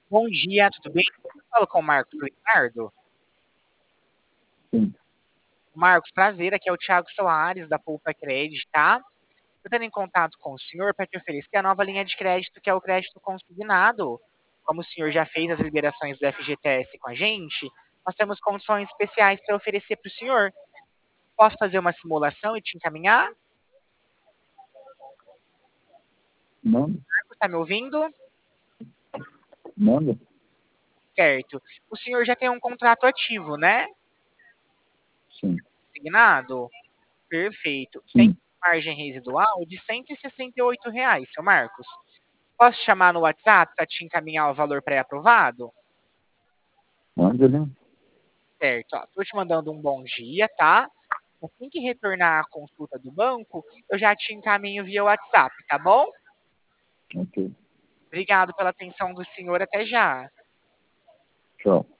Bom dia, tudo bem? Eu falo com o Marcos Leonardo. Sim. Marcos, prazer, aqui é o Thiago Soares, da Poupa Credit, tá? Estou tendo em contato com o senhor para te oferecer a nova linha de crédito, que é o crédito consignado. Como o senhor já fez as liberações do FGTS com a gente, nós temos condições especiais para oferecer para o senhor. Posso fazer uma simulação e te encaminhar? Manda, Está me ouvindo? manda. Certo. O senhor já tem um contrato ativo, né? Sim, Consignado? Perfeito. Tem sim. margem residual de R$ 168, seu Marcos. Posso te chamar no WhatsApp para te encaminhar o valor pré-aprovado? Manda, né? Certo, ó. Tô te mandando um bom dia, tá? Assim que retornar a consulta do banco, eu já te encaminho via WhatsApp, tá bom? Ok. Obrigado pela atenção do senhor, até já. Tchau.